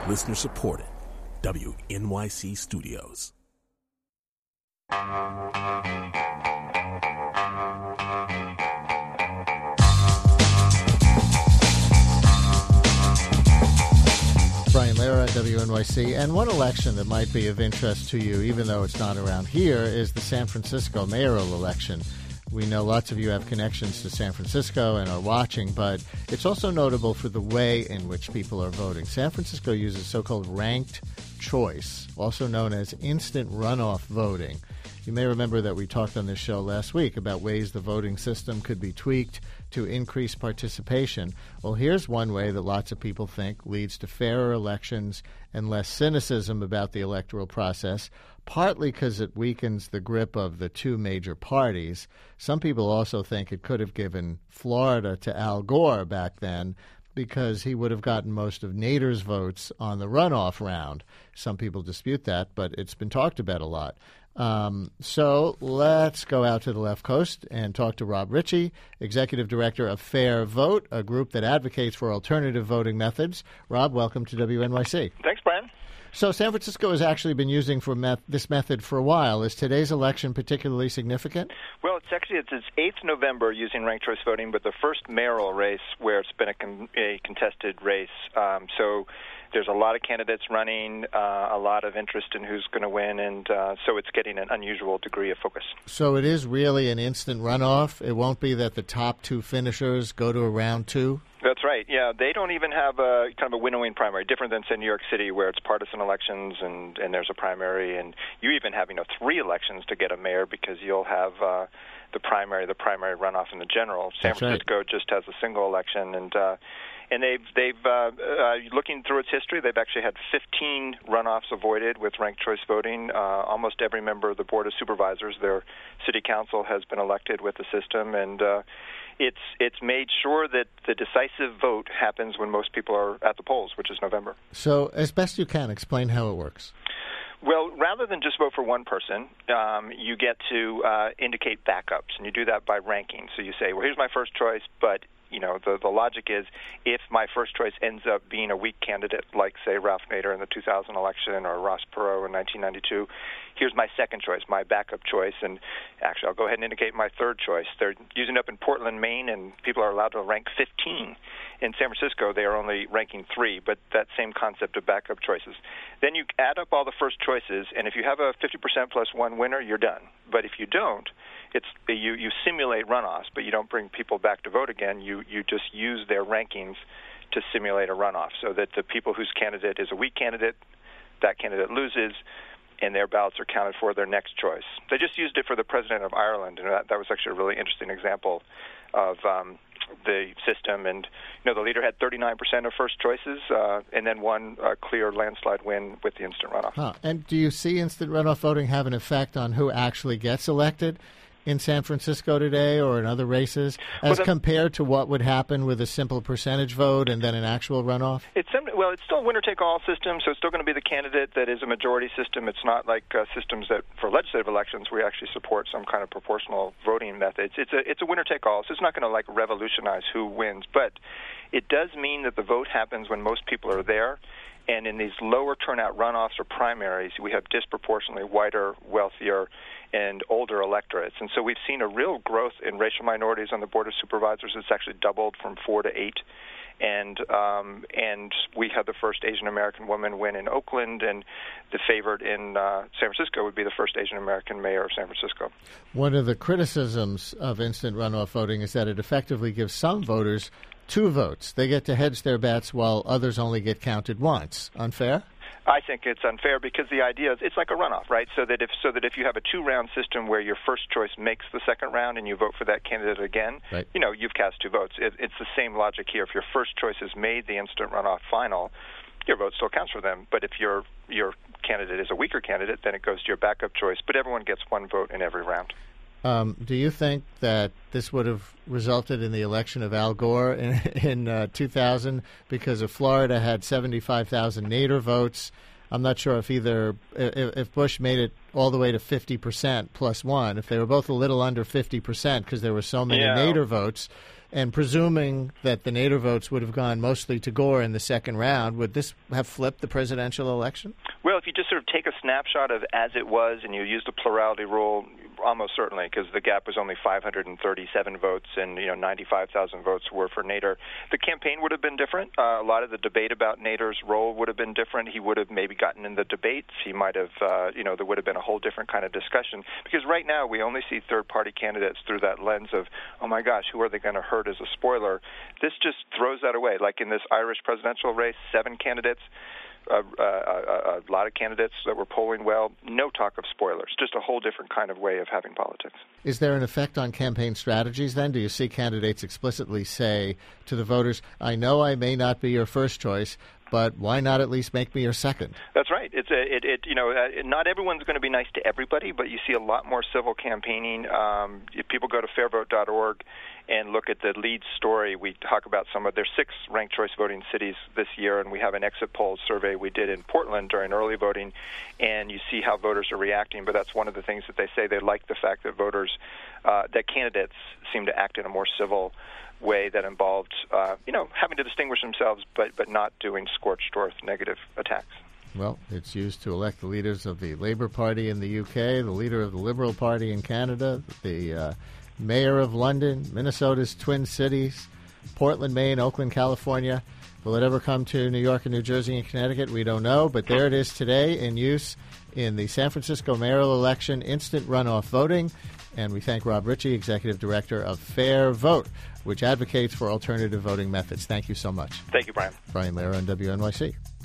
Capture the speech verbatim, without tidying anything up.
Listener supported. W N Y C Studios. Brian Lara, W N Y C. And one election that might be of interest to you, even though it's not around here, is the San Francisco mayoral election. We know lots of you have connections to San Francisco and are watching, but it's also notable for the way in which people are voting. San Francisco uses so-called ranked choice, also known as instant runoff voting. You may remember that we talked on this show last week about ways the voting system could be tweaked to increase participation. Well, here's one way that lots of people think leads to fairer elections and less cynicism about the electoral process, partly because it weakens the grip of the two major parties. Some people also think it could have given Florida to Al Gore back then, because he would have gotten most of Nader's votes on the runoff round. Some people dispute that, but it's been talked about a lot. Um, so let's go out to the left coast and talk to Rob Ritchie, Executive Director of Fair Vote, a group that advocates for alternative voting methods. Rob, welcome to W N Y C. Thanks, Brian. So San Francisco has actually been using for met- this method for a while. Is today's election particularly significant? Well, it's actually it's its eighth November using ranked choice voting, but the first mayoral race where it's been a, con- a contested race. Um, so there's a lot of candidates running, uh, a lot of interest in who's going to win, and uh, so it's getting an unusual degree of focus. So it is really an instant runoff? It won't be that the top two finishers go to a round two? That's right. Yeah, they don't even have a kind of a winnowing primary, different than, say, New York City, where it's partisan elections and, and there's a primary, and you even have, you know, three elections to get a mayor because you'll have uh, the primary, the primary runoff, and the general. San That's Francisco right. just has a single election, and uh, and they've they've uh, uh, looking through its history, they've actually had fifteen runoffs avoided with ranked choice voting. Uh, almost every member of the Board of Supervisors, their city council, has been elected with the system, and uh, It's it's made sure that the decisive vote happens when most people are at the polls, which is November. So, as best you can, explain how it works. Well, rather than just vote for one person, um, you get to uh, indicate backups, and you do that by ranking. So you say, well, here's my first choice, but you know the, the logic is if my first choice ends up being a weak candidate, like, say, Ralph Nader in the two thousand election or Ross Perot in nineteen ninety-two, here's my second choice, my backup choice, and actually I'll go ahead and indicate my third choice. They're using it up in Portland, Maine, and people are allowed to rank fifteen. In San Francisco, they are only ranking three, but that same concept of backup choices. Then you add up all the first choices, and if you have a fifty percent plus one winner, you're done. But if you don't, it's you, you simulate runoffs, but you don't bring people back to vote again. You, you just use their rankings to simulate a runoff so that the people whose candidate is a weak candidate, that candidate loses, and their ballots are counted for their next choice. They just used it for the president of Ireland, and that, that was actually a really interesting example of um, the system. And, you know, the leader had thirty-nine percent of first choices uh, and then won a clear landslide win with the instant runoff. Huh. And do you see instant runoff voting have an effect on who actually gets elected in San Francisco today or in other races as well, the, compared to what would happen with a simple percentage vote and then an actual runoff? It's well, it's still a winner-take-all system, so it's still going to be the candidate that is a majority system. It's not like uh, systems that for legislative elections we actually support some kind of proportional voting methods. It's a it's a winner-take-all, so it's not going to like revolutionize who wins, but it does mean that the vote happens when most people are there. And in these lower turnout runoffs or primaries, we have disproportionately whiter, wealthier, and older electorates. And so we've seen a real growth in racial minorities on the Board of Supervisors. It's actually doubled from four to eight. And um, and we had the first Asian American woman win in Oakland, and the favorite in uh, San Francisco would be the first Asian American mayor of San Francisco. One of the criticisms of instant runoff voting is that it effectively gives some voters two votes. They get to hedge their bets while others only get counted once. Unfair? I think it's unfair because the idea is it's like a runoff, right? So that if so that if you have a two-round system where your first choice makes the second round and you vote for that candidate again, right. you know, you've cast two votes. It, it's the same logic here. If your first choice has made the instant runoff final, your vote still counts for them. But if your your candidate is a weaker candidate, then it goes to your backup choice. But everyone gets one vote in every round. Um, do you think that this would have resulted in the election of Al Gore in, in uh, two thousand because if Florida had seventy-five thousand Nader votes? I'm not sure if either if, if Bush made it all the way to fifty percent plus one, if they were both a little under fifty percent because there were so many yeah. Nader votes, And presuming that the Nader votes would have gone mostly to Gore in the second round, would this have flipped the presidential election? Well, if you just sort of take a snapshot of as it was and you use the plurality rule, almost certainly, because the gap was only five hundred thirty-seven votes and, you know, ninety-five thousand votes were for Nader. The campaign would have been different. Uh, a lot of the debate about Nader's role would have been different. He would have maybe gotten in the debates. He might have, uh, you know, there would have been a whole different kind of discussion. Because right now we only see third-party candidates through that lens of, oh, my gosh, who are they going to hurt as a spoiler? This just throws that away. Like in this Irish presidential race, seven candidates. Uh, uh, a, a lot of candidates that were polling well, no talk of spoilers, just a whole different kind of way of having politics. Is there an effect on campaign strategies then? Do you see candidates explicitly say to the voters, I know I may not be your first choice, but why not at least make me your second? That's right. It's a, it, it, you know, uh, not everyone's going to be nice to everybody, but you see a lot more civil campaigning. Um, if people go to fair vote dot org and look at the lead story, we talk about some of their six ranked choice voting cities this year, and we have an exit poll survey we did in Portland during early voting, and you see how voters are reacting. But that's one of the things that they say. They like the fact that voters, uh, that candidates seem to act in a more civil way that involved, uh, you know, having to distinguish themselves, but but not doing scorched earth negative attacks. Well, it's used to elect the leaders of the Labour Party in the U K, the leader of the Liberal Party in Canada, the uh, mayor of London, Minnesota's Twin Cities, Portland, Maine, Oakland, California. Will it ever come to New York and New Jersey and Connecticut? We don't know, but there it is today in use in the San Francisco mayoral election, instant runoff voting. And we thank Rob Ritchie, Executive Director of Fair Vote, which advocates for alternative voting methods. Thank you so much. Thank you, Brian. Brian Lehrer on W N Y C.